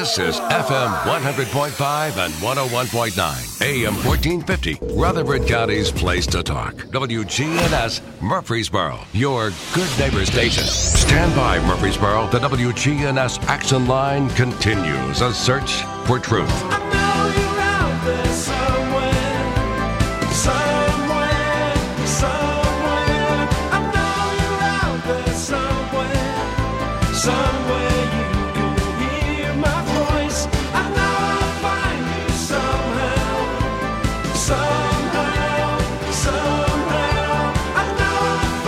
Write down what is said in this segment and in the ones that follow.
This is FM 100.5 and 101.9, AM 1450, Rutherford County's place to talk. WGNS Murfreesboro, your good neighbor station. Stand by, Murfreesboro. The WGNS Action Line continues a search for truth. I know you're out there somewhere. I know you're out there somewhere you can hear my voice. I know I'll find you somehow. I know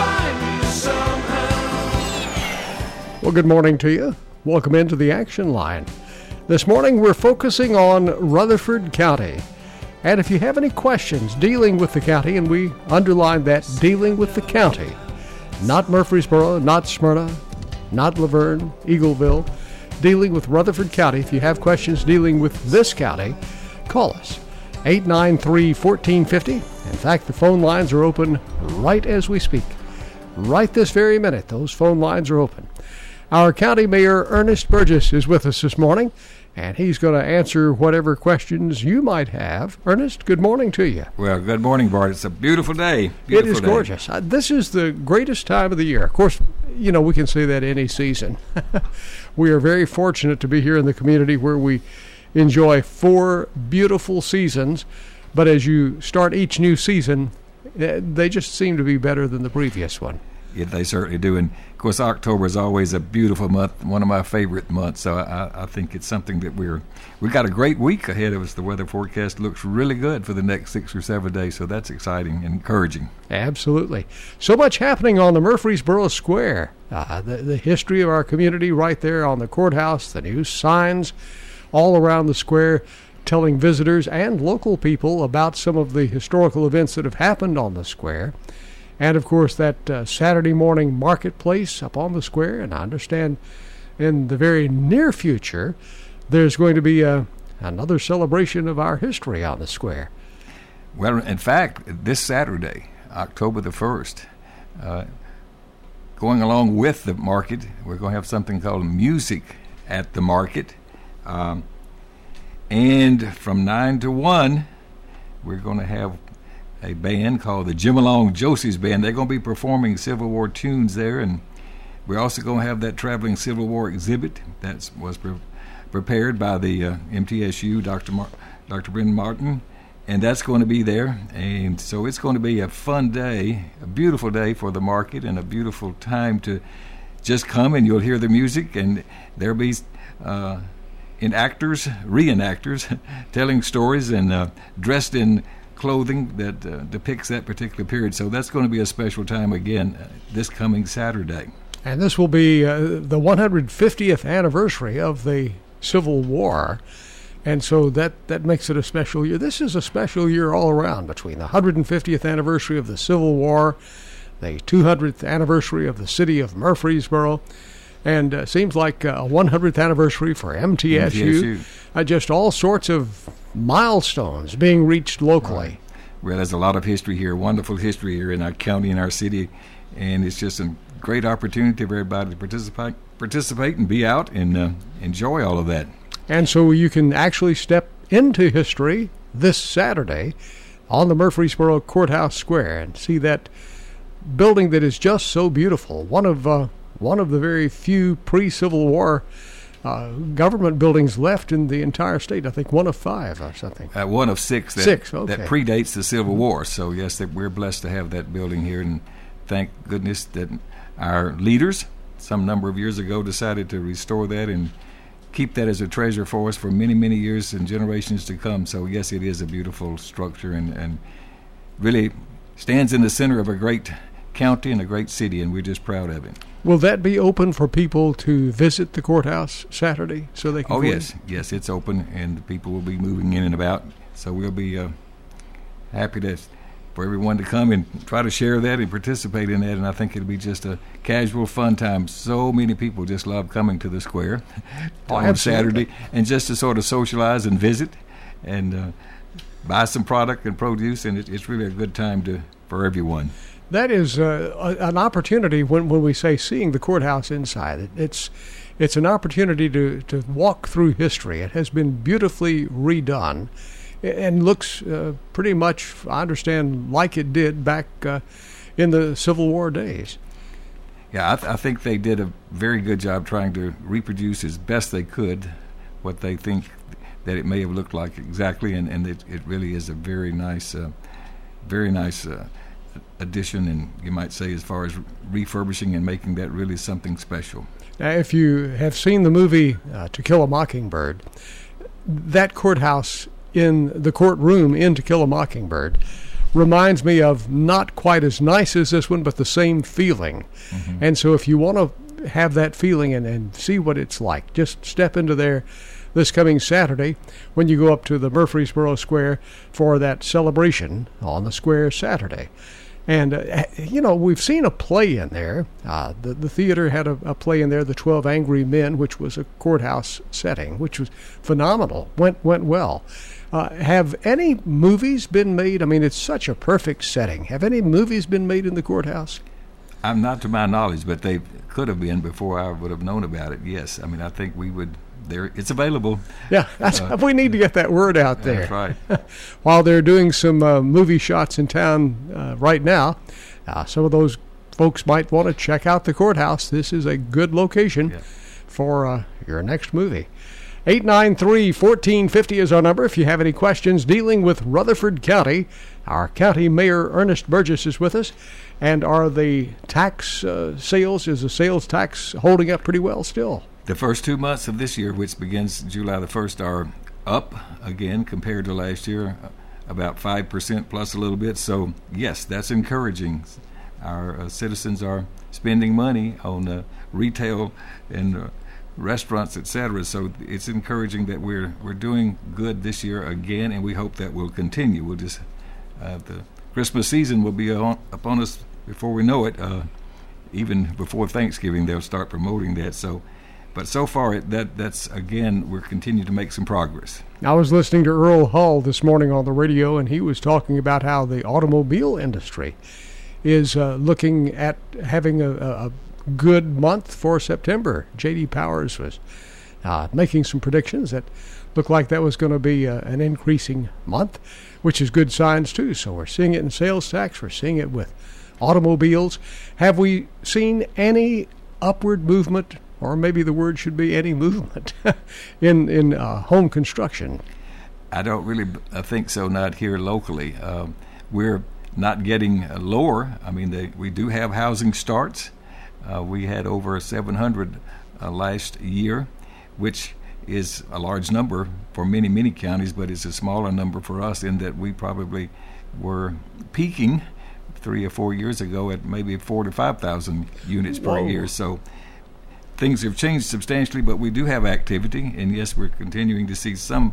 I'll find you somehow. Well, good morning to you. Welcome into the Action Line. This morning we're focusing on Rutherford County. And if you have any questions dealing with the county, and we underline that, dealing with the county, not Murfreesboro, not Smyrna, not Laverne, Eagleville, dealing with Rutherford County. If you have questions dealing with this county, call us, 893-1450. In fact, the phone lines are open right as we speak. Right this very minute, those phone lines are open. Our County Mayor, Ernest Burgess, is with us this morning, and he's going to answer whatever questions you might have. Ernest, good morning to you. Well, good morning, Bart. It's a beautiful day. It is gorgeous. This is the greatest time of the year. Of course, you know, we can say that any season. We are very fortunate to be here in the community where we enjoy 4 beautiful seasons, but as you start each new season, they just seem to be better than the previous one. Yeah, they certainly do. And, of course, October is always a beautiful month, one of my favorite months. So I think it's something that we've got a great week ahead of us. The weather forecast looks really good for the next 6 or 7 days, so that's exciting and encouraging. Absolutely. So much happening on the Murfreesboro Square. The history of our community right there on the courthouse, the new signs all around the square telling visitors and local people about some of the historical events that have happened on the square. And, of course, that Saturday morning marketplace up on the square. And I understand in the very near future, there's going to be another celebration of our history on the square. Well, in fact, this Saturday, October the 1st, going along with the market, we're going to have something called Music at the Market. And from 9 to 1, we're going to have a band called the Jim Along Josie's Band. They're going to be performing Civil War tunes there, and we're also going to have that traveling Civil War exhibit that was prepared by the MTSU, Dr. Brendan Martin, and that's going to be there. And so it's going to be a fun day, a beautiful day for the market, and a beautiful time to just come and you'll hear the music, and there'll be reenactors telling stories and dressed in clothing that depicts that particular period. So that's going to be a special time again this coming Saturday. And this will be the 150th anniversary of the Civil War. And so that makes it a special year. This is a special year all around, between the 150th anniversary of the Civil War, the 200th anniversary of the city of Murfreesboro, and seems like a 100th anniversary for MTSU. Just all sorts of milestones being reached locally. Right. Well, there's a lot of history here, wonderful history here in our county and our city, and it's just a great opportunity for everybody to participate and be out and enjoy all of that. And so you can actually step into history this Saturday on the Murfreesboro Courthouse Square and see that building that is just so beautiful. One of the very few pre-Civil War government buildings left in the entire state. I think one of 5 or something. One of 6. Okay. That predates the Civil War. So, yes, we're blessed to have that building here. And thank goodness that our leaders, some number of years ago, decided to restore that and keep that as a treasure for us for many, many years and generations to come. So, yes, it is a beautiful structure and really stands in the center of a great county and a great city, and we're just proud of it. Will that be open for people to visit the courthouse Saturday so they can go in? Yes, it's open, and people will be moving in and about. So we'll be happy for everyone to come and try to share that and participate in that, and I think it'll be just a casual, fun time. So many people just love coming to the square on Saturday, and just to sort of socialize and visit and buy some product and produce, and it's really a good time for everyone. That is an opportunity when we say seeing the courthouse inside. It's it's an opportunity to walk through history. It has been beautifully redone and looks pretty much, I understand, like it did back in the Civil War days. Yeah, I think they did a very good job trying to reproduce as best they could what they think that it may have looked like exactly, and it really is a very nice addition, and you might say as far as refurbishing and making that really something special. Now, if you have seen the movie To Kill a Mockingbird, that courthouse in the courtroom in To Kill a Mockingbird reminds me of not quite as nice as this one, but the same feeling. Mm-hmm. And so if you want to have that feeling and see what it's like, just step into there this coming Saturday when you go up to the Murfreesboro Square for that celebration on the square Saturday. And, we've seen a play in there. The theater had a play in there, The 12 Angry Men, which was a courthouse setting, which was phenomenal, went well. Have any movies been made? I mean, it's such a perfect setting. Have any movies been made in the courthouse? I'm not to my knowledge, but they could have been before I would have known about it, yes. I mean, I think we would... It's available. Yeah, we need to get that word out there. That's right. While they're doing some movie shots in town right now, some of those folks might want to check out the courthouse. This is a good location for your next movie. 893-1450 is our number. If you have any questions dealing with Rutherford County, our county mayor, Ernest Burgess, is with us. And are the tax sales, is the sales tax holding up pretty well still? The first 2 months of this year, which begins July the 1st, are up again compared to last year, about 5% plus a little bit. So, yes, that's encouraging. Our citizens are spending money on retail and restaurants, etc. So it's encouraging that we're doing good this year again, and we hope that will continue. We'll just the Christmas season will be upon us before we know it. Even before Thanksgiving, they'll start promoting that. But so far, that's again, we're continuing to make some progress. I was listening to Earl Hull this morning on the radio, and he was talking about how the automobile industry is looking at having a good month for September. J.D. Powers was making some predictions that looked like that was going to be an increasing month, which is good signs too. So we're seeing it in sales tax. We're seeing it with automobiles. Have we seen any upward movement, or maybe the word should be any movement, in home construction? I don't really think so, not here locally. We're not getting lower. I mean, we do have housing starts. We had over 700 last year, which is a large number for many, many counties, but it's a smaller number for us in that we probably were peaking 3 or 4 years ago at maybe 4,000 to 5,000 units per year. So things have changed substantially, but we do have activity, and yes, we're continuing to see some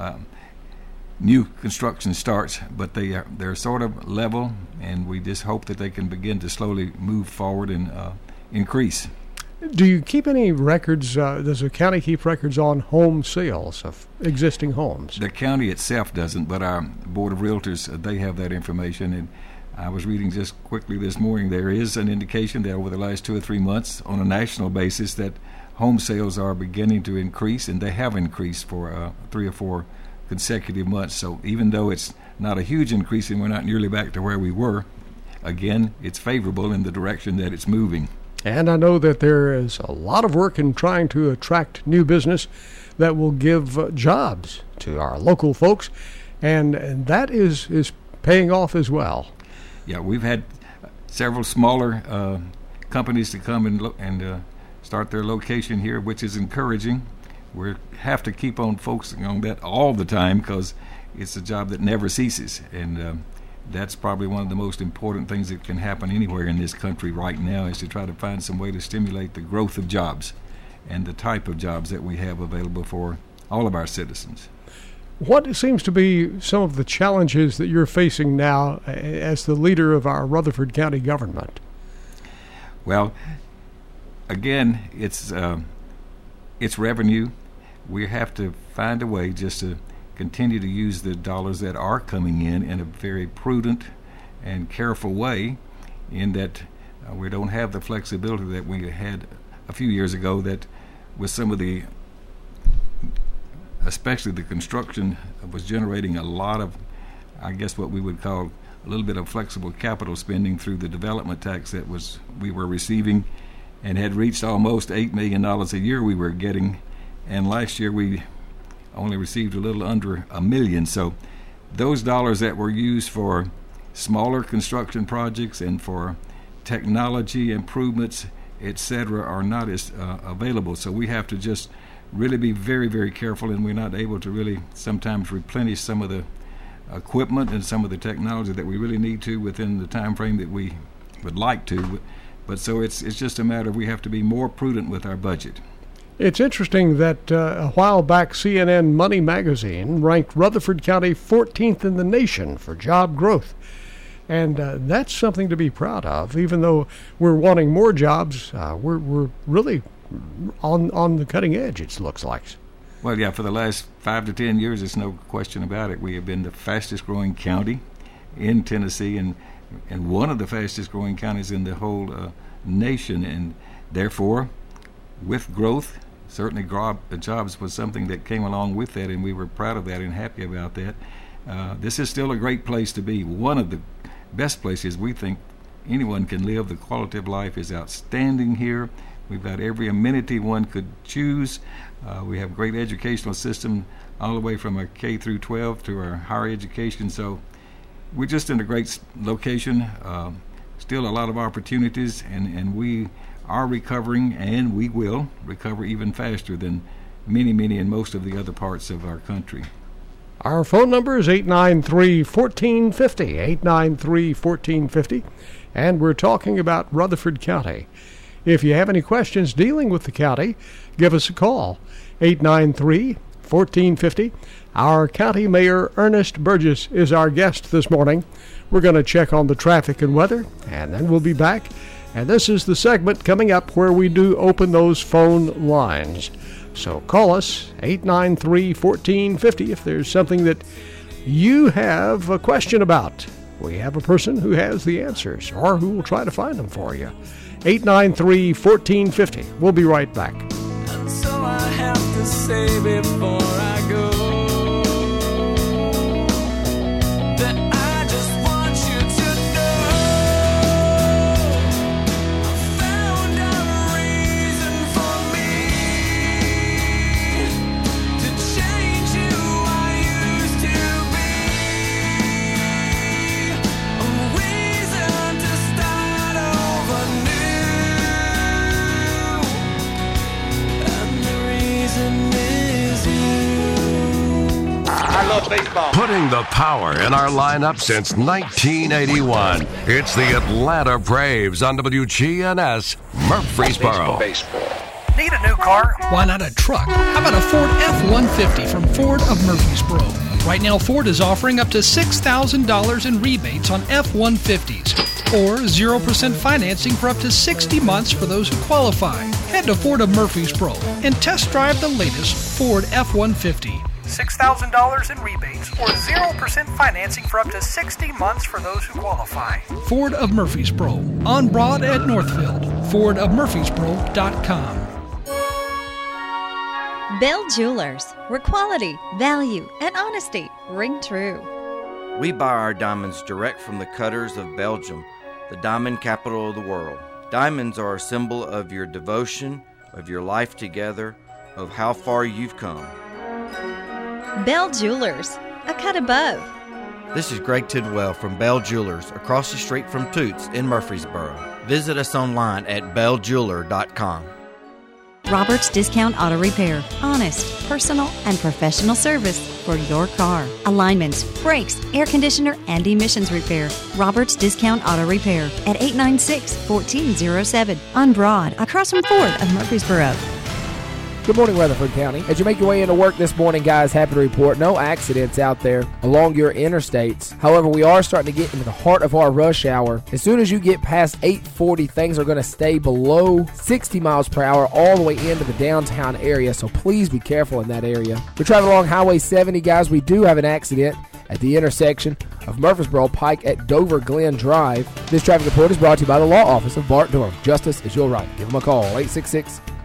new construction starts, but they're sort of level, and we just hope that they can begin to slowly move forward and increase. Do you keep any records? Does the county keep records on home sales of existing homes? The county itself doesn't, but our Board of Realtors, they have that information. And I was reading just quickly this morning, there is an indication that over the last 2 or 3 months on a national basis that home sales are beginning to increase, and they have increased for 3 or 4 consecutive months. So even though it's not a huge increase and we're not nearly back to where we were, again, it's favorable in the direction that it's moving. And I know that there is a lot of work in trying to attract new business that will give jobs to our local folks, and that is paying off as well. Yeah, we've had several smaller companies to come and start their location here, which is encouraging. We have to keep on focusing on that all the time because it's a job that never ceases, and that's probably one of the most important things that can happen anywhere in this country right now, is to try to find some way to stimulate the growth of jobs and the type of jobs that we have available for all of our citizens. What seems to be some of the challenges that you're facing now as the leader of our Rutherford County government? Well, again, it's revenue. We have to find a way just to continue to use the dollars that are coming in a very prudent and careful way, in that we don't have the flexibility that we had a few years ago, that with some of the, especially the construction, was generating a lot of, I guess what we would call a little bit of flexible capital spending through the development tax that we were receiving, and had reached almost $8 million a year we were getting, and last year we only received a little under $1 million. So those dollars that were used for smaller construction projects and for technology improvements, etc., are not as available. So we have to just really be very, very careful, and we're not able to really sometimes replenish some of the equipment and some of the technology that we really need to within the time frame that we would like to. But so it's just a matter of we have to be more prudent with our budget. It's interesting that a while back CNN Money Magazine ranked Rutherford County 14th in the nation for job growth. And that's something to be proud of. Even though we're wanting more jobs, we're really on the cutting edge, it looks like. Well, yeah, for the last 5 to 10 years, there's no question about it. We have been the fastest growing county in Tennessee, and one of the fastest growing counties in the whole nation. And therefore, with growth, certainly jobs was something that came along with that, and we were proud of that and happy about that. This is still a great place to be. One of the best places we think anyone can live. The quality of life is outstanding here. We've got every amenity one could choose. We have great educational system all the way from our K through 12 to our higher education. So we're just in a great location. Still a lot of opportunities, and we are recovering, and we will recover even faster than many and most of the other parts of our country. Our phone number is 893-1450, 893-1450, and we're talking about Rutherford County. If you have any questions dealing with the county, give us a call, 893-1450. Our County Mayor Ernest Burgess is our guest this morning. We're going to check on the traffic and weather, and then we'll be back. And this is the segment coming up where we do open those phone lines. So call us, 893-1450, if there's something that you have a question about. We have a person who has the answers, or who will try to find them for you. 893-1450. We'll be right back. And so I have to say before I go that I just want you to know I found a reason for me to change who I used to be, a reason to start over new, and the reason is you. I love baseball. Putting the power in our lineup since 1981. It's the Atlanta Braves on WGNS Murfreesboro. Baseball. Need a new car? Why not a truck? How about a Ford F-150 from Ford of Murfreesboro? Right now, Ford is offering up to $6,000 in rebates on F-150s, or 0% financing for up to 60 months for those who qualify. Head to Ford of Murfreesboro and test drive the latest Ford F-150. $6,000 in rebates, or 0% financing for up to 60 months for those who qualify. Ford of Murfreesboro, on Broad at Northfield. FordofMurfreesboro.com. Bell Jewelers, where quality, value, and honesty ring true. We buy our diamonds direct from the cutters of Belgium, the diamond capital of the world. Diamonds are a symbol of your devotion, of your life together, of how far you've come. Bell Jewelers, a cut above. This is Greg Tidwell from Bell Jewelers, across the street from Toots in Murfreesboro. Visit us online at belljeweler.com. Roberts Discount Auto Repair. Honest, personal, and professional service for your car. Alignments, brakes, air conditioner, and emissions repair. Roberts Discount Auto Repair at 896-1407 on Broad, across from Ford of Murfreesboro. Good morning, Rutherford County. As you make your way into work this morning, guys, happy to report no accidents out there along your interstates. However, we are starting to get into the heart of our rush hour. As soon as you get past 840, things are going to stay below 60 miles per hour all the way into the downtown area, so please be careful in that area. We're traveling along Highway 70, guys. We do have an accident at the intersection of Murfreesboro Pike at Dover Glen Drive. This traffic report is brought to you by the Law Office of Bart Durham. Justice is your right. Give them a call,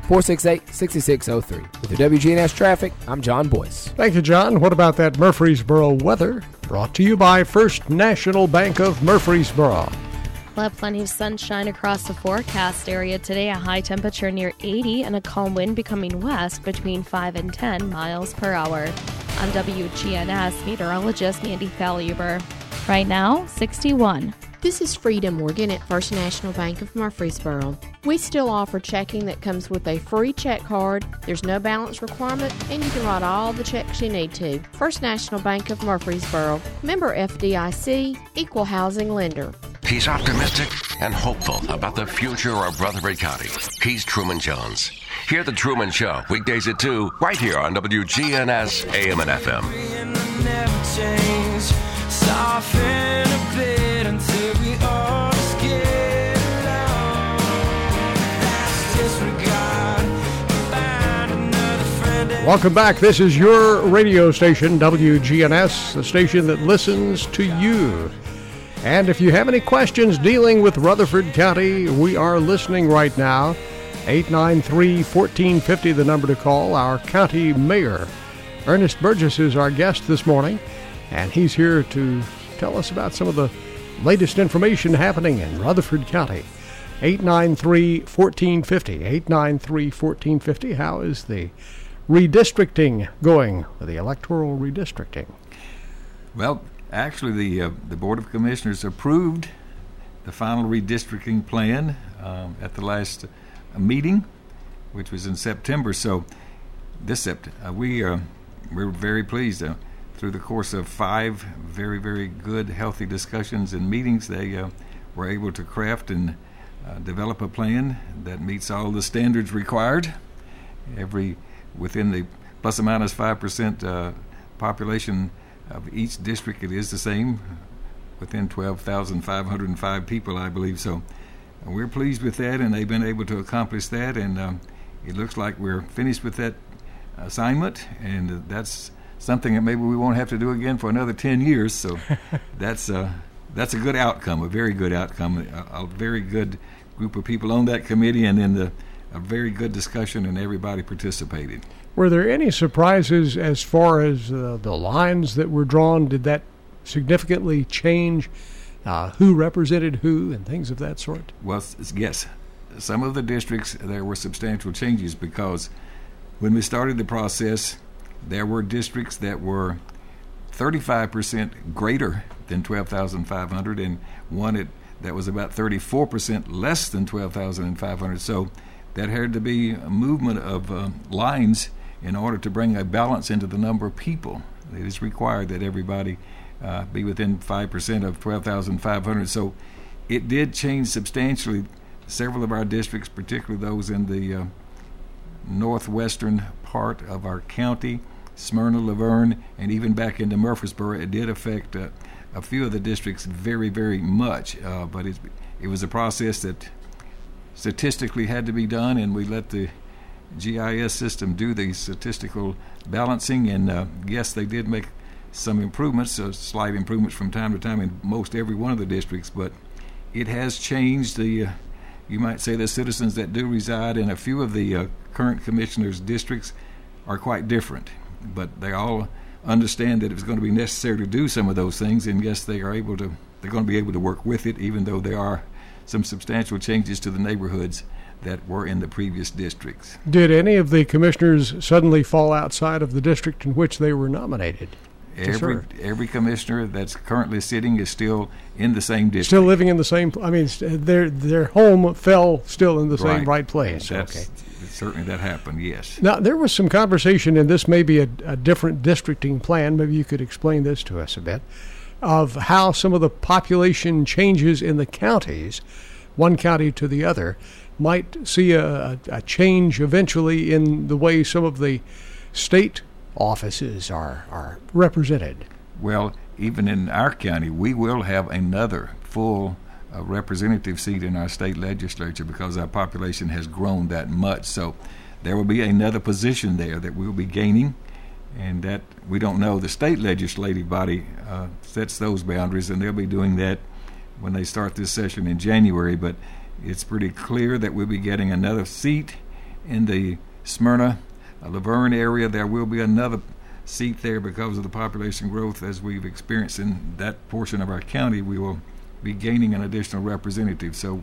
468-6603. With your WGNS traffic, I'm John Boyce. Thank you, John. What about that Murfreesboro weather? Brought to you by First National Bank of Murfreesboro. We'll have plenty of sunshine across the forecast area today, a high temperature near 80 and a calm wind becoming west between 5 and 10 miles per hour. I'm WGNS meteorologist Mandy Faluber. Right now, 61. This is Frida Morgan at First National Bank of Murfreesboro. We still offer checking that comes with a free check card. There's no balance requirement, and you can write all the checks you need to. First National Bank of Murfreesboro. Member FDIC, equal housing lender. He's optimistic and hopeful about the future of Rutherford County. He's Truman Jones. Hear The Truman Show, weekdays at 2, right here on WGNS AM and FM. Soften a bit until we all just get along. That's disregard. Find another friend. Welcome back. This is your radio station, WGNS, the station that listens to you. And if you have any questions dealing with Rutherford County, we are listening right now. 893-1450, the number to call. Our county mayor, Ernest Burgess, is our guest this morning, and he's here to tell us about some of the latest information happening in Rutherford County. 893-1450, 893-1450. How is the redistricting going, the electoral redistricting? Well, actually, the Board of Commissioners approved the final redistricting plan at the last meeting, which was in September. So this September, we're very pleased. Through the course of 5 very, very good, healthy discussions and meetings, they were able to craft and develop a plan that meets all the standards required. Within the plus or minus 5% population of each district, it is the same, within 12,505 people, I believe. So we're pleased with that, and they've been able to accomplish that, and it looks like we're finished with that assignment, and that's something that maybe we won't have to do again for another 10 years. So that's a good outcome, a very good outcome, a very good group of people on that committee, and then a very good discussion, and everybody participated. Were there any surprises as far as the lines that were drawn? Did that significantly change who represented who and things of that sort? Well, yes. Some of the districts, there were substantial changes, because when we started the process, there were districts that were 35% greater than 12,500, and one that was about 34% less than 12,500. So that had to be a movement of lines in order to bring a balance into the number of people. It is required that everybody be within 5% of 12,500. So it did change substantially several of our districts, particularly those in the northwestern part of our county, Smyrna, Laverne, and even back into Murfreesboro. It did affect a few of the districts very, very much, but it was a process that statistically had to be done, and we let the GIS system do the statistical balancing, and yes, they did make some improvements, slight improvements from time to time in most every one of the districts, but it has changed you might say the citizens that do reside in a few of the current commissioners' districts are quite different, but they all understand that it's going to be necessary to do some of those things, and yes, they're going to be able to work with it, even though there are some substantial changes to the neighborhoods that were in the previous districts. Did any of the commissioners suddenly fall outside of the district in which they were nominated? Every commissioner that's currently sitting is still in the same district. Still living in the same, their home fell still in the same right place. Certainly that happened, yes. Now, there was some conversation, and this may be a different districting plan, maybe you could explain this to us a bit, of how some of the population changes in the counties, one county to the other, might see a change eventually in the way some of the state offices are represented. Well, even in our county, we will have another full representative seat in our state legislature because our population has grown that much. So there will be another position there that we'll be gaining, and that we don't know. The state legislative body sets those boundaries, and they'll be doing that when they start this session in January, but it's pretty clear that we'll be getting another seat, in the Smyrna, Laverne area, there will be another seat there because of the population growth as we've experienced in that portion of our county. We will be gaining an additional representative. So,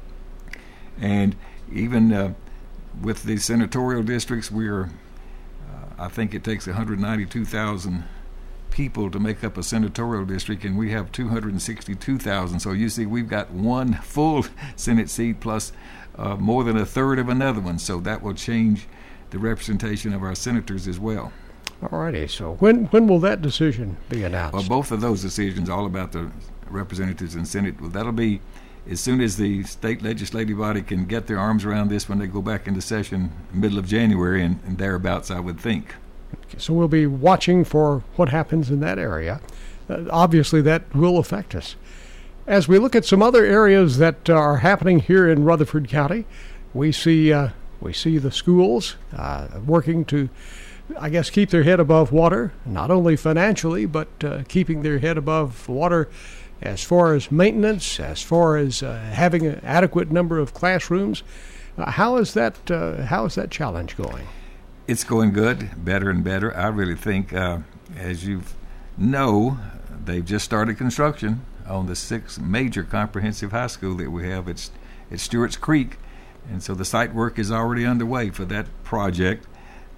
and even with the senatorial districts, we're I think it takes 192,000 people to make up a senatorial district, and we have 262,000. So you see, we've got one full Senate seat plus more than a third of another one. So that will change the representation of our senators as well. All righty. So when will that decision be announced? Well, both of those decisions, all about the representatives and Senate, well, that'll be as soon as the state legislative body can get their arms around this when they go back into session middle of January and thereabouts, I would think. Okay, so we'll be watching for what happens in that area. Obviously, that will affect us. As we look at some other areas that are happening here in Rutherford County, we see the schools working to, I guess, keep their head above water, not only financially, but keeping their head above water as far as maintenance, as far as having an adequate number of classrooms. How is that challenge going? It's going good, better and better. I really think, as you know, they've just started construction on the 6th major comprehensive high school that we have. It's Stewart's Creek, and so the site work is already underway for that project,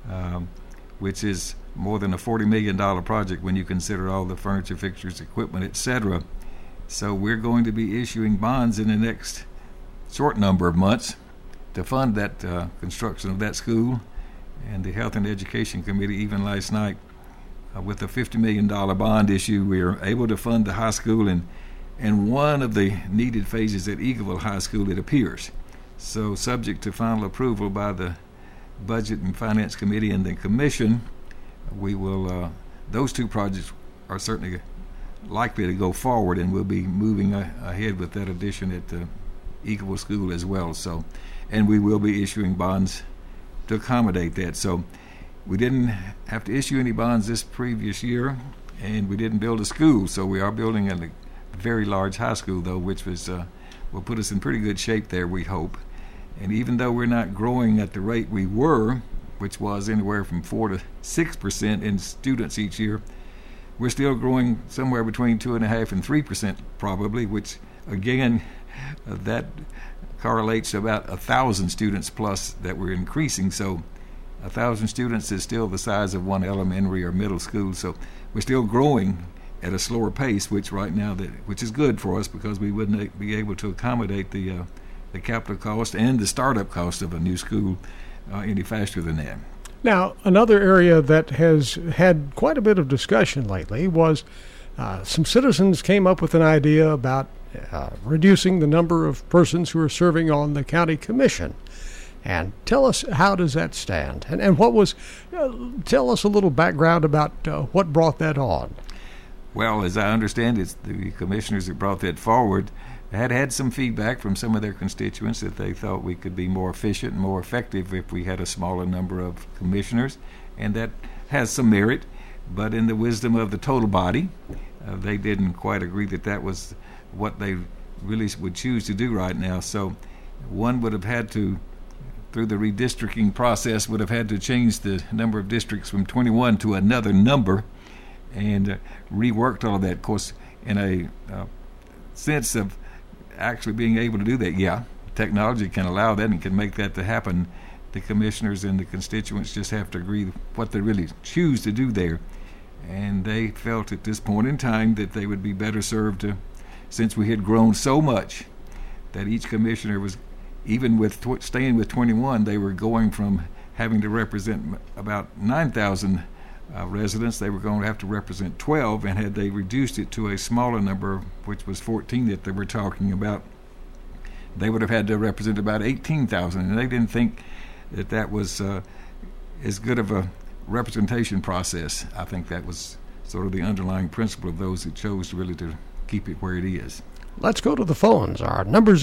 which is more than a $40 million project when you consider all the furniture, fixtures, equipment, etc. So we're going to be issuing bonds in the next short number of months to fund that construction of that school. And the Health and Education Committee, even last night, with a $50 million bond issue, we are able to fund the high school and one of the needed phases at Eagleville High School, it appears. So subject to final approval by the Budget and Finance Committee and the Commission, we will, those two projects are certainly likely to go forward, and we'll be moving ahead with that addition at the Eagleville School as well. So, and we will be issuing bonds to accommodate that. So we didn't have to issue any bonds this previous year, and we didn't build a school. So we are building a very large high school, though, which was will put us in pretty good shape there, we hope. And even though we're not growing at the rate we were, which was anywhere from 4 to 6% in students each year, we're still growing somewhere between 2.5% and 3% probably, which again, that correlates to about 1,000 students plus that we're increasing. So 1,000 students is still the size of one elementary or middle school. So we're still growing at a slower pace, which right now, which is good for us because we wouldn't be able to accommodate the capital cost and the startup cost of a new school any faster than that. Now, another area that has had quite a bit of discussion lately was some citizens came up with an idea about reducing the number of persons who are serving on the county commission. And tell us, how does that stand? And what was, tell us a little background about what brought that on. Well, as I understand it, the commissioners that brought that forward had some feedback from some of their constituents that they thought we could be more efficient and more effective if we had a smaller number of commissioners, and that has some merit. But in the wisdom of the total body, they didn't quite agree that that was what they really would choose to do right now. So one would have had to, through the redistricting process, would have had to change the number of districts from 21 to another number and reworked all of that. Of course, in a sense of actually being able to do that, yeah, technology can allow that and can make that to happen. The commissioners and the constituents just have to agree what they really choose to do there. And they felt at this point in time that they would be better served to, since we had grown so much, that each commissioner was, even with staying with 21, they were going from having to represent about 9,000 residents, they were going to have to represent 12, and had they reduced it to a smaller number, which was 14 that they were talking about, they would have had to represent about 18,000, and they didn't think that that was as good of a representation process. I think that was sort of the underlying principle of those who chose really to keep it where it is. Let's go to the phones. Our number's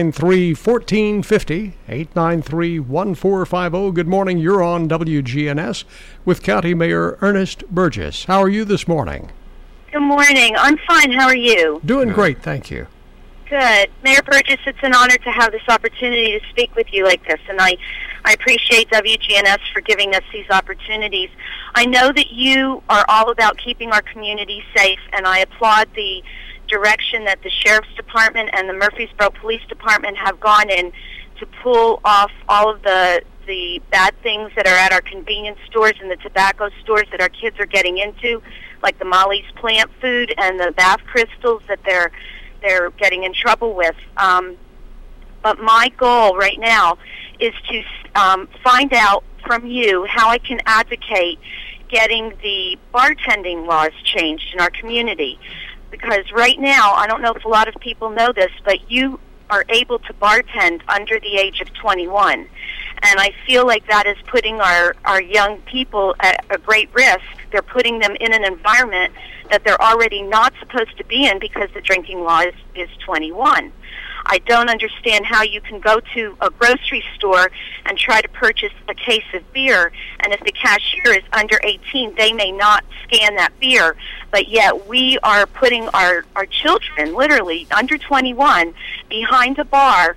893-1450, 893-1450. Good morning. You're on WGNS with County Mayor Ernest Burgess. How are you this morning? Good morning. I'm fine. How are you? Doing great, thank you. Good. Mayor Burgess, it's an honor to have this opportunity to speak with you like this, and I I appreciate WGNS for giving us these opportunities. I know that you are all about keeping our community safe, and I applaud the direction that the Sheriff's Department and the Murfreesboro Police Department have gone in to pull off all of the bad things that are at our convenience stores and the tobacco stores that our kids are getting into, like the Molly's plant food and the bath crystals that they're getting in trouble with. But my goal right now is to find out from you how I can advocate getting the bartending laws changed in our community. Because right now, I don't know if a lot of people know this, but you are able to bartend under the age of 21. And I feel like that is putting our young people at a great risk. They're putting them in an environment that they're already not supposed to be in because the drinking law is 21. I don't understand how you can go to a grocery store and try to purchase a case of beer, and if the cashier is under 18, they may not scan that beer, but yet we are putting our children, literally under 21, behind a bar,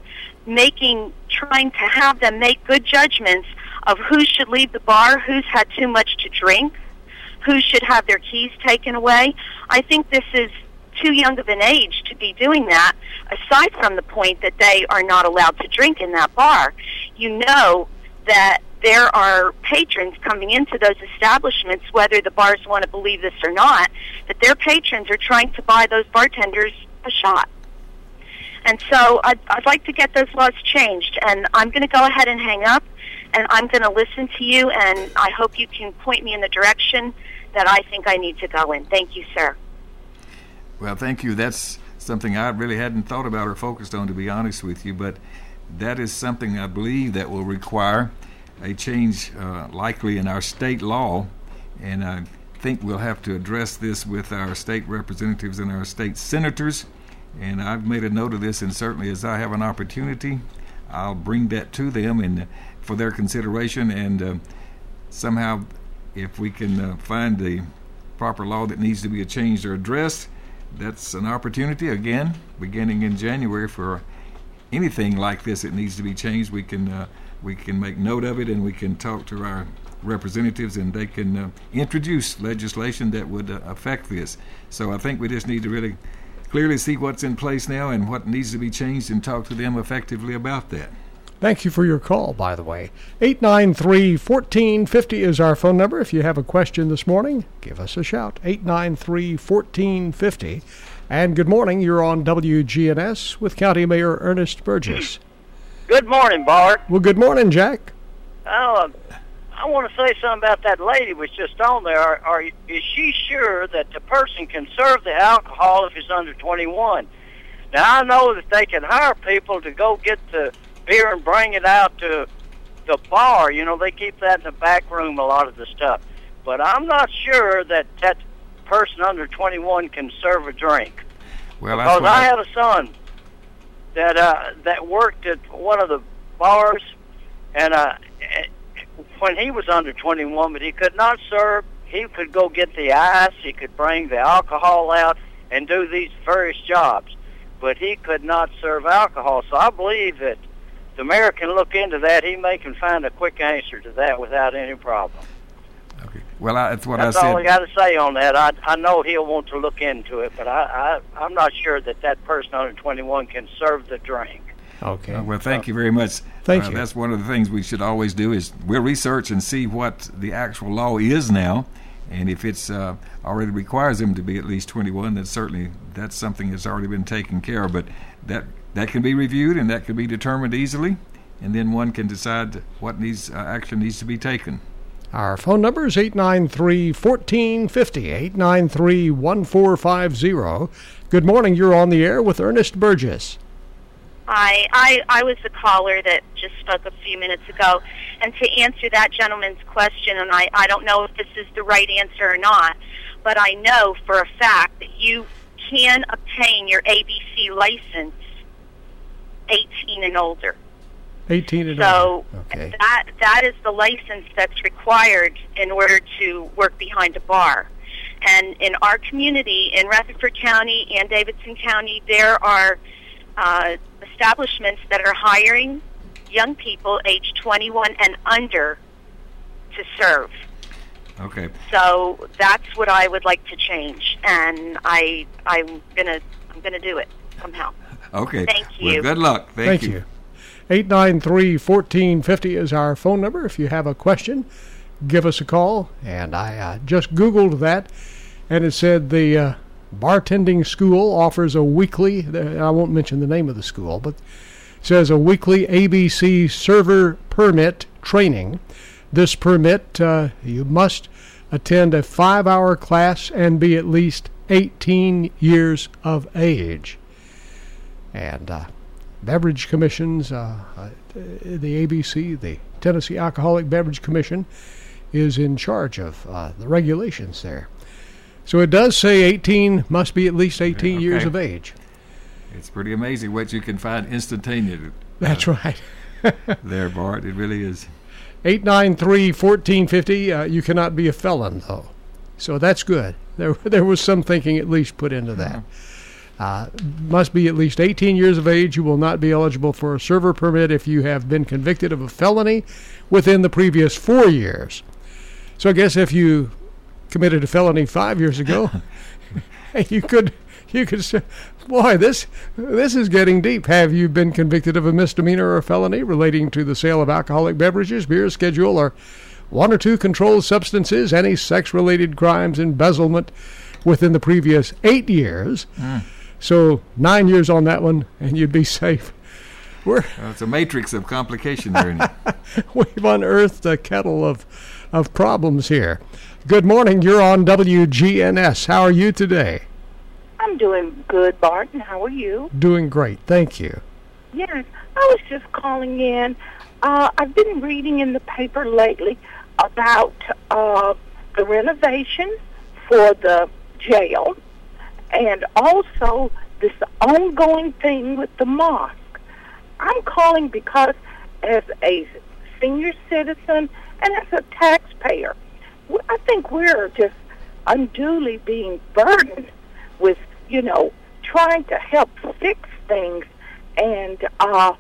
trying to have them make good judgments of who should leave the bar, who's had too much to drink, who should have their keys taken away. I think this is too young of an age to be doing that, aside from the point that they are not allowed to drink in that bar. You know that there are patrons coming into those establishments, whether the bars want to believe this or not, that their patrons are trying to buy those bartenders a shot. And so I'd like to get those laws changed, and I'm going to go ahead and hang up, and I'm going to listen to you, and I hope you can point me in the direction that I think I need to go in. Thank you, sir. Well, thank you. That's something I really hadn't thought about or focused on, to be honest with you, but that is something I believe that will require a change likely in our state law, and I think we'll have to address this with our state representatives and our state senators, and I've made a note of this, and certainly as I have an opportunity, I'll bring that to them and for their consideration, and somehow if we can find the proper law that needs to be changed or addressed, that's an opportunity, again, beginning in January, for anything like this that needs to be changed. We can make note of it, and we can talk to our representatives, and they can introduce legislation that would affect this. So I think we just need to really clearly see what's in place now and what needs to be changed, and talk to them effectively about that. Thank you for your call, by the way. 893-1450 is our phone number. If you have a question this morning, give us a shout. 893-1450. And good morning. You're on WGNS with County Mayor Ernest Burgess. Good morning, Bart. Well, good morning, Jack. I want to say something about that lady was just on there. Is she sure that the person can serve the alcohol if he's under 21? Now, I know that they can hire people to go get the beer and bring it out to the bar. You know, they keep that in the back room, a lot of the stuff. But I'm not sure that that person under 21 can serve a drink. Well, because I had a son that worked at one of the bars, and when he was under 21, but he could not serve. He could go get the ice, he could bring the alcohol out and do these various jobs, but he could not serve alcohol. So I believe that the mayor can look into that. He can find a quick answer to that without any problem. Okay. Well, that's what That's I said. all I got to say on that. I know he'll want to look into it, but I'm not sure that person under 21 can serve the drink. Okay. Well, thank you very much. Thank you. That's one of the things we should always do is we'll research and see what the actual law is now, and if it's already requires them to be at least 21, then certainly that's something that's already been taken care of. But that can be reviewed and that can be determined easily, and then one can decide what action needs to be taken. Our phone number is 893-1450, 893-1450. Good morning. You're on the air with Ernest Burgess. Hi, I was the caller that just spoke a few minutes ago, and to answer that gentleman's question, and I don't know if this is the right answer or not, but I know for a fact that you can obtain your ABC license 18 and older. 18 and so older. Okay. that is the license that's required in order to work behind a bar. And in our community, in Rutherford County and Davidson County, there are establishments that are hiring young people age 21 and under to serve. Okay. So that's what I would like to change, and I'm gonna do it somehow. Okay. Thank you. Well, good luck. Thank you. 893-1450 is our phone number. If you have a question, give us a call. And I just Googled that, and it said the bartending school offers a weekly, I won't mention the name of the school, but it says a weekly ABC server permit training. This permit, you must attend a 5-hour class and be at least 18 years of age. And beverage commissions, the ABC, the Tennessee Alcoholic Beverage Commission, is in charge of the regulations there. So it does say must be at least 18 years of age. It's pretty amazing what you can find instantaneously. That's right. There, Bart, it really is. 893-1450, you cannot be a felon, though. So that's good. There was some thinking at least put into that. Must be at least 18 years of age. You will not be eligible for a server permit if you have been convicted of a felony within the previous 4 years. So I guess if you committed a felony 5 years ago, you could say, boy, this is getting deep. Have you been convicted of a misdemeanor or a felony relating to the sale of alcoholic beverages, beer, schedule, or 1 or 2 controlled substances, any sex-related crimes, embezzlement within the previous 8 years? So 9 years on that one, and you'd be safe. It's a matrix of complication there. We've unearthed a kettle of problems here. Good morning. You're on WGNS. How are you today? I'm doing good, Barton. How are you? Doing great. Thank you. Yes, I was just calling in. I've been reading in the paper lately about the renovation for the jail and also this ongoing thing with the mosque. I'm calling because as a senior citizen and as a taxpayer, I think we're just unduly being burdened with, trying to help fix things, and our,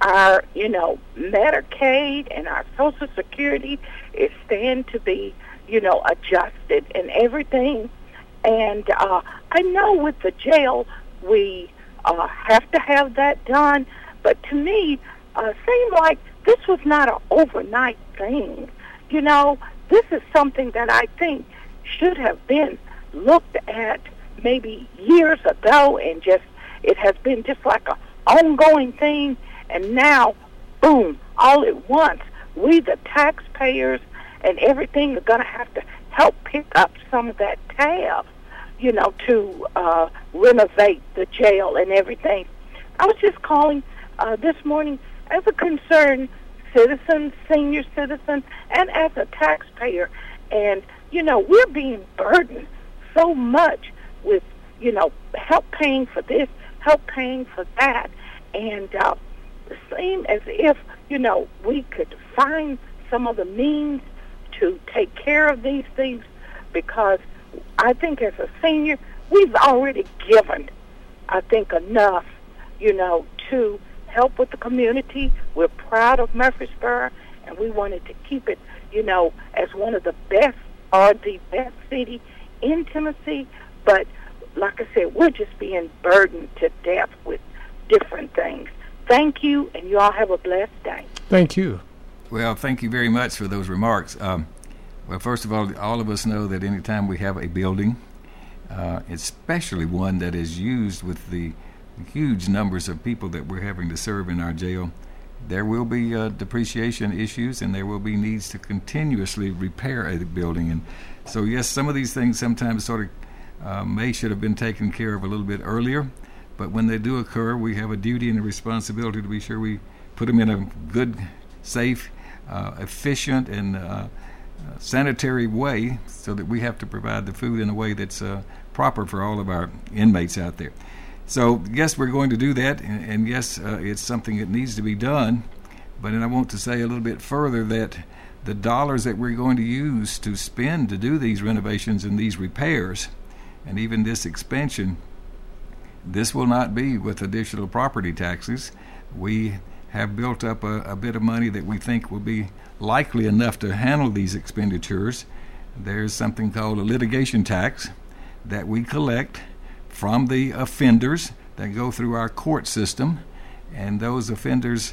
Medicaid and our Social Security is staying to be, adjusted and everything. And I know with the jail we have to have that done, but to me, seemed like this was not an overnight thing. This is something that I think should have been looked at maybe years ago, and it has been just like an ongoing thing, and now, boom, all at once, we the taxpayers and everything are going to have to help pick up some of that tab, to renovate the jail and everything. I was just calling this morning as a concerned citizen, senior citizen, and as a taxpayer, and, we're being burdened so much with, help paying for this, help paying for that, and it seems as if, we could find some of the means to take care of these things, because I think as a senior, we've already given, I think, enough, to help with the community. We're proud of Murfreesboro, and we wanted to keep it, as one of the best or the best city in Tennessee, but like I said, we're just being burdened to death with different things. Thank you, and you all have a blessed day. Thank you. Well, thank you very much for those remarks. Well, first of all of us know that anytime we have a building, especially one that is used with the huge numbers of people that we're having to serve in our jail, there will be depreciation issues, and there will be needs to continuously repair a building. And so, yes, some of these things sometimes should have been taken care of a little bit earlier, but when they do occur, we have a duty and a responsibility to be sure we put them in a good, safe, efficient, and sanitary way, so that we have to provide the food in a way that's proper for all of our inmates out there. So, yes, we're going to do that, and yes, it's something that needs to be done, but I want to say a little bit further that the dollars that we're going to use to spend to do these renovations and these repairs, and even this expansion, this will not be with additional property taxes. We have built up a bit of money that we think will be likely enough to handle these expenditures. There's something called a litigation tax that we collect from the offenders that go through our court system, and those offenders,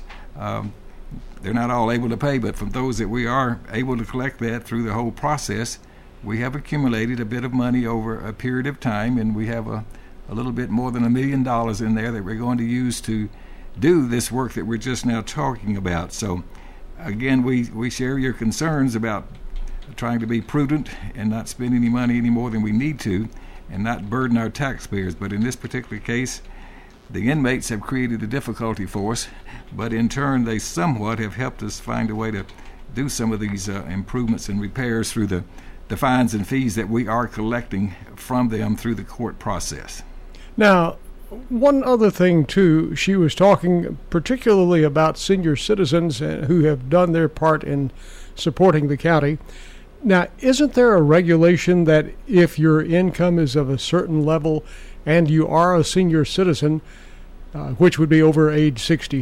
they're not all able to pay, but from those that we are able to collect that through the whole process, we have accumulated a bit of money over a period of time, and we have a little bit more than $1 million in there that we're going to use to do this work that we're just now talking about. So again, we share your concerns about trying to be prudent and not spend any money any more than we need to and not burden our taxpayers. But in this particular case, the inmates have created a difficulty for us, but in turn they somewhat have helped us find a way to do some of these improvements and repairs through the fines and fees that we are collecting from them through the court process. Now, one other thing, too, she was talking particularly about senior citizens who have done their part in supporting the county. Now, isn't there a regulation that if your income is of a certain level and you are a senior citizen, which would be over age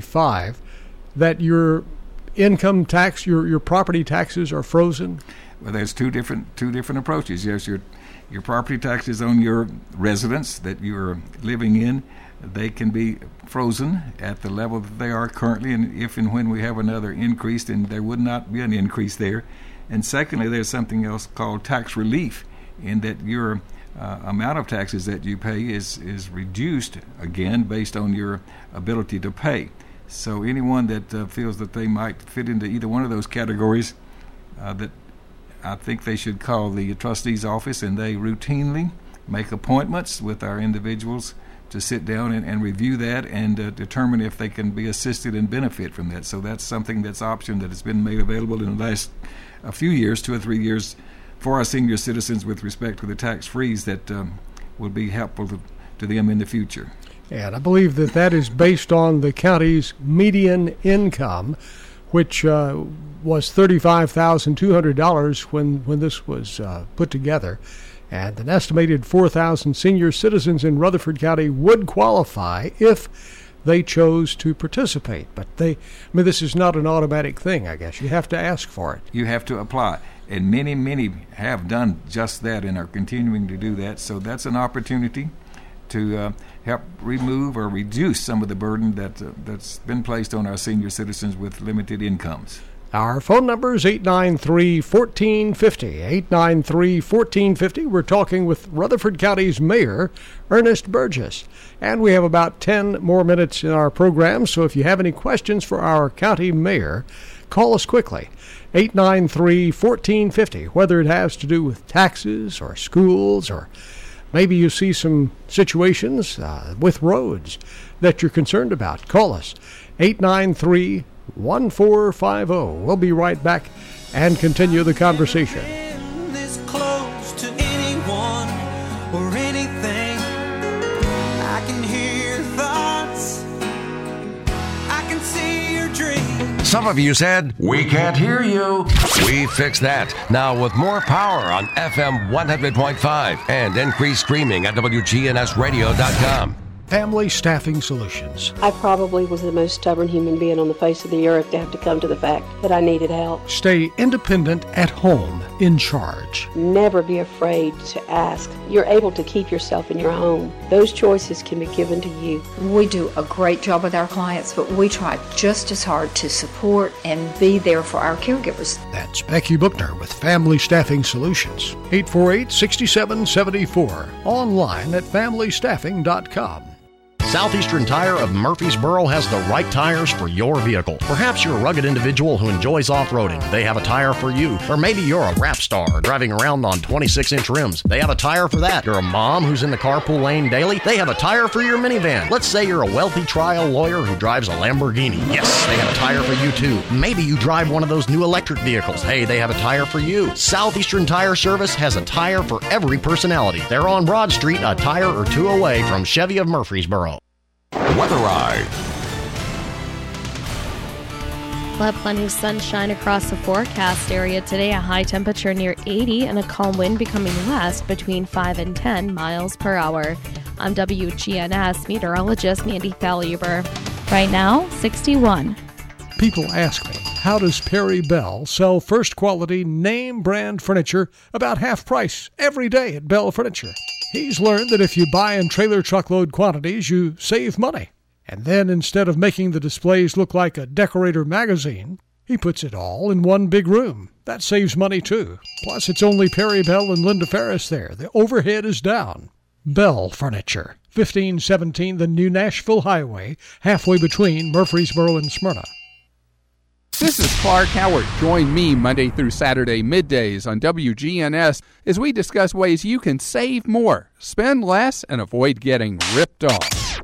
65, that your income tax, your property taxes are frozen? Well, there's two different approaches. Yes, your property taxes on your residence that you're living in, they can be frozen at the level that they are currently, and if and when we have another increase, then there would not be an increase there. And secondly, there's something else called tax relief, in that your amount of taxes that you pay is reduced, again, based on your ability to pay. So anyone that feels that they might fit into either one of those categories, that I think they should call the trustee's office, and they routinely make appointments with our individuals to sit down and review that and determine if they can be assisted and benefit from that. So that's something that's option that has been made available in the last a few years, 2 or 3 years, for our senior citizens with respect to the tax freeze that will be helpful to them in the future. And I believe that is based on the county's median income, which was $35,200 when this was put together. And an estimated 4,000 senior citizens in Rutherford County would qualify if they chose to participate. But this is not an automatic thing, I guess. You have to ask for it. You have to apply. And many, many have done just that and are continuing to do that. So that's an opportunity to help remove or reduce some of the burden that's been placed on our senior citizens with limited incomes. Our phone number is 893-1450, 893-1450. We're talking with Rutherford County's Mayor, Ernest Burgess. And we have about 10 more minutes in our program, so if you have any questions for our county mayor, call us quickly, 893-1450, whether it has to do with taxes or schools, or maybe you see some situations with roads that you're concerned about. Call us, 893-1450. 1450. We'll be right back and continue the conversation. This close to anyone or anything. I can hear your thoughts. I can see your dreams. Some of you said, "We can't hear you." We fixed that. Now with more power on FM 100.5 and increased streaming at WGNSradio.com. Family Staffing Solutions. I probably was the most stubborn human being on the face of the earth to have to come to the fact that I needed help. Stay independent at home, in charge. Never be afraid to ask. You're able to keep yourself in your home. Those choices can be given to you. We do a great job with our clients, but we try just as hard to support and be there for our caregivers. That's Becky Buchner with Family Staffing Solutions. 848-6774. Online at FamilyStaffing.com. Southeastern Tire of Murfreesboro has the right tires for your vehicle. Perhaps you're a rugged individual who enjoys off-roading. They have a tire for you. Or maybe you're a rap star driving around on 26-inch rims. They have a tire for that. You're a mom who's in the carpool lane daily. They have a tire for your minivan. Let's say you're a wealthy trial lawyer who drives a Lamborghini. Yes, they have a tire for you too. Maybe you drive one of those new electric vehicles. Hey, they have a tire for you. Southeastern Tire Service has a tire for every personality. They're on Broad Street, a tire or two away from Chevy of Murfreesboro. Weather Ride. We'll have plenty of sunshine across the forecast area today, a high temperature near 80 and a calm wind becoming west between 5 and 10 miles per hour. I'm WGNS meteorologist Mandy Faluber. Right now, 61. People ask me, how does Perry Bell sell first-quality, name-brand furniture about half price every day at Bell Furniture? He's learned that if you buy in trailer truckload quantities, you save money. And then instead of making the displays look like a Decorator magazine, he puts it all in one big room. That saves money, too. Plus, it's only Perry Bell and Linda Ferris there. The overhead is down. Bell Furniture, 1517 the New Nashville Highway, halfway between Murfreesboro and Smyrna. This is Clark Howard. Join me Monday through Saturday middays on WGNS as we discuss ways you can save more, spend less, and avoid getting ripped off.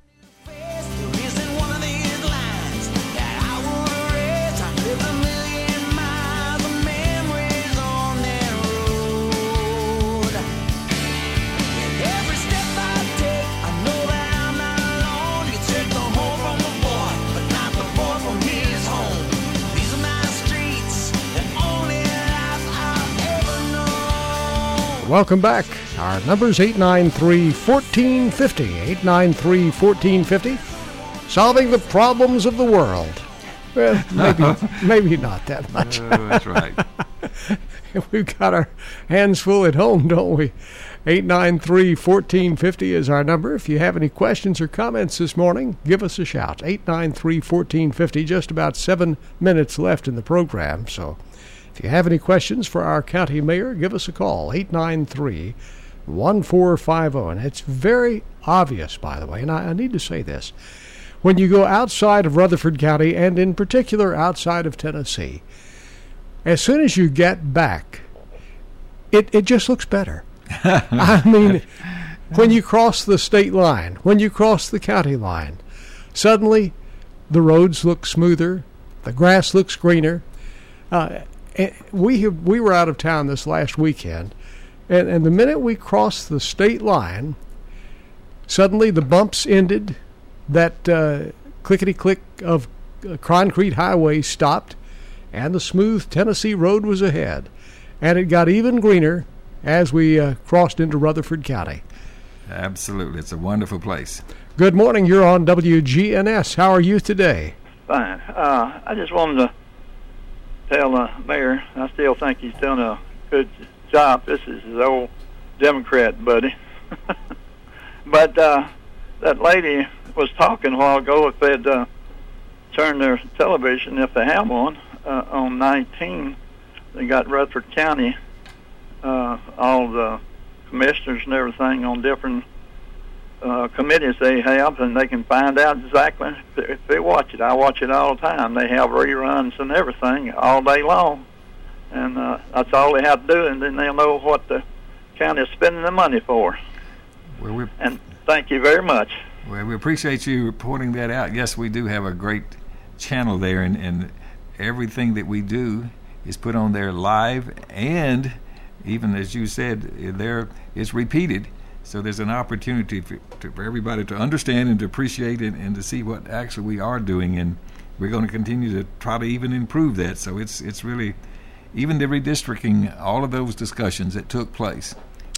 Welcome back. Our number's 893-1450. 893-1450. Solving the problems of the world. Well, maybe not that much. That's right. We've got our hands full at home, don't we? 893-1450 is our number. If you have any questions or comments this morning, give us a shout. 893-1450. Just about 7 minutes left in the program, so if you have any questions for our county mayor, give us a call, 893-1450. And it's very obvious, by the way, and I need to say this. When you go outside of Rutherford County, and in particular outside of Tennessee, as soon as you get back, it just looks better. I mean, when you cross the state line, when you cross the county line, suddenly the roads look smoother, the grass looks greener. We were out of town this last weekend, and the minute we crossed the state line, suddenly the bumps ended, that clickety-click of concrete highway stopped, and the smooth Tennessee road was ahead. And it got even greener as we crossed into Rutherford County. Absolutely. It's a wonderful place. Good morning. You're on WGNS. How are you today? Fine. I just wanted to tell the mayor I still think he's done a good job. This is his old Democrat buddy. But that lady was talking a while ago if they'd turn their television, if they have one, on 19. They got Rutherford County, all the commissioners and everything on different committees they have, and they can find out exactly if they watch it. I watch it all the time. They have reruns and everything all day long, and that's all they have to do, and then they'll know what the county is spending the money for. Well, and thank you very much. Well, we appreciate you pointing that out. Yes, we do have a great channel there, and everything that we do is put on there live, and even as you said, there it's repeated. So there's an opportunity for everybody to understand and to appreciate it and to see what actually we are doing, and we're going to continue to try to even improve that. So it's really, even the redistricting, all of those discussions that took place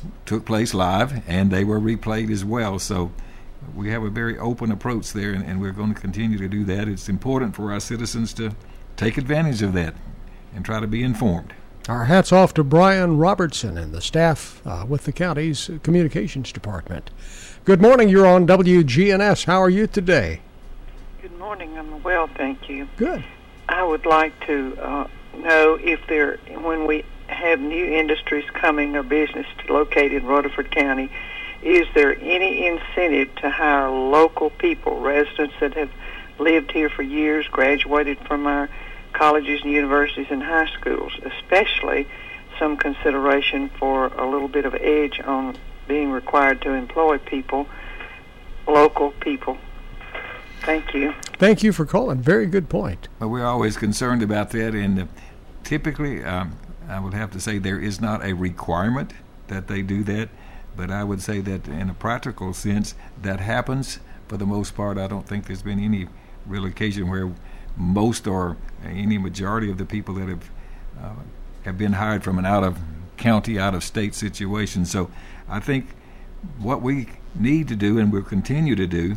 live, and they were replayed as well. So we have a very open approach there, and we're going to continue to do that. It's important for our citizens to take advantage of that and try to be informed. Our hats off to Brian Robertson and the staff with the county's communications department. Good morning. You're on WGNS. How are you today? Good morning. I'm well, thank you. Good. I would like to know if when we have new industries coming or business located in Rutherford County, is there any incentive to hire local people, residents that have lived here for years, graduated from our colleges and universities and high schools, especially some consideration for a little bit of edge on being required to employ people, local people. Thank you. Thank you for calling. Very good point. Well, we're always concerned about that, and typically I would have to say there is not a requirement that they do that, but I would say that in a practical sense that happens for the most part. I don't think there's been any real occasion where most or any majority of the people that have been hired from an out-of-county, out-of-state situation. So I think what we need to do, and will continue to do,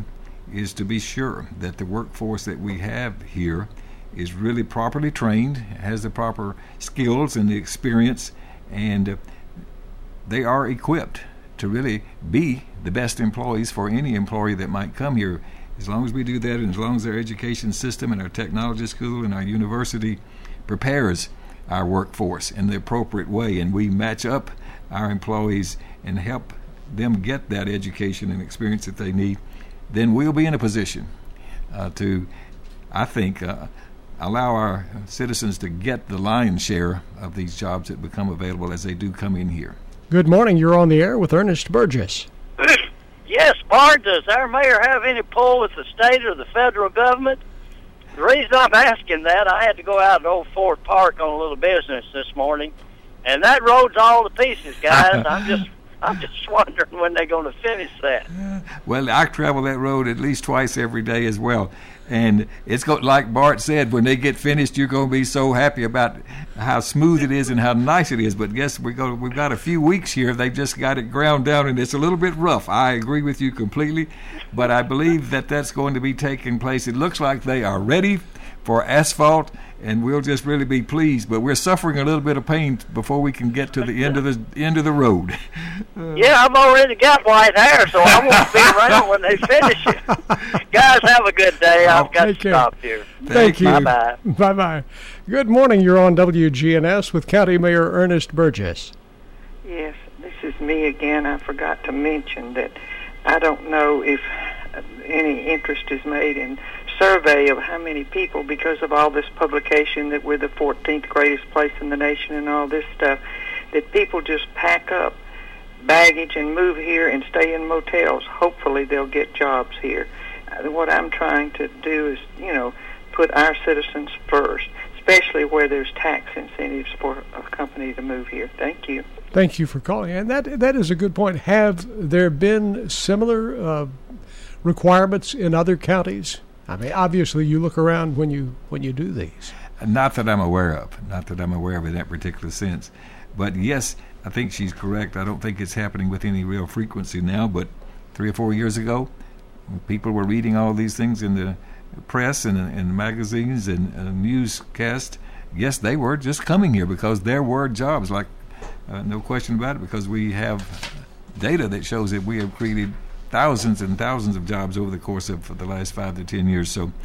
is to be sure that the workforce that we have here is really properly trained, has the proper skills and the experience, and they are equipped to really be the best employees for any employee that might come here. As long as we do that, and as long as our education system and our technology school and our university prepares our workforce in the appropriate way, and we match up our employees and help them get that education and experience that they need, then we'll be in a position to, I think, allow our citizens to get the lion's share of these jobs that become available as they do come in here. Good morning. You're on the air with Ernest Burgess. Yes, Bart, does our mayor have any pull with the state or the federal government? The reason I'm asking that, I had to go out to Old Ford Park on a little business this morning, and that road's all to pieces, guys. I'm just wondering when they're going to finish that. Well, I travel that road at least twice every day as well. And it's like Bart said, when they get finished, you're going to be so happy about how smooth it is and how nice it is. But guess we've got a few weeks here. They've just got it ground down, and it's a little bit rough. I agree with you completely, but I believe that that's going to be taking place. It looks like they are ready for asphalt, and we'll just really be pleased. But we're suffering a little bit of pain before we can get to the end of the road. Yeah, I've already got white hair, so I won't be around when they finish it. Guys, have a good day. I've got to stop here. Thank you. Bye-bye. Bye-bye. Good morning. You're on WGNS with County Mayor Ernest Burgess. Yes, this is me again. I forgot to mention that I don't know if any interest is made in survey of how many people, because of all this publication that we're the 14th greatest place in the nation and all this stuff, that people just pack up baggage and move here and stay in motels. Hopefully they'll get jobs here. What I'm trying to do is, put our citizens first, especially where there's tax incentives for a company to move here. Thank you. Thank you for calling. And that is a good point. Have there been similar requirements in other counties? I mean, obviously you look around when you do these. Not that I'm aware of in that particular sense. But yes, I think she's correct. I don't think it's happening with any real frequency now, but 3 or 4 years ago, people were reading all these things in the press and magazines and newscasts. Yes, they were just coming here because there were jobs, like no question about it, because we have data that shows that we have created thousands and thousands of jobs over the course of the last 5 to 10 years. So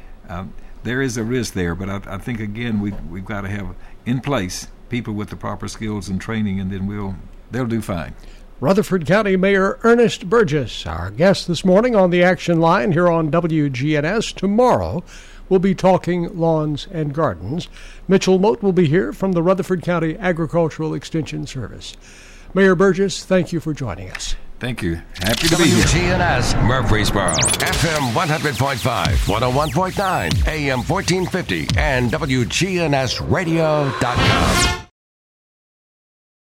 there is a risk there, but I think, again, we've got to have in place people with the proper skills and training, and then they'll do fine. Rutherford County Mayor Ernest Burgess, our guest this morning on the Action Line here on WGNS. Tomorrow we'll be talking lawns and gardens. Mitchell Mote will be here from the Rutherford County Agricultural Extension Service. Mayor Burgess, thank you for joining us. Thank you. Happy to be here. WGNS Murfreesboro, FM 100.5, 101.9, AM 1450, and WGNSradio.com.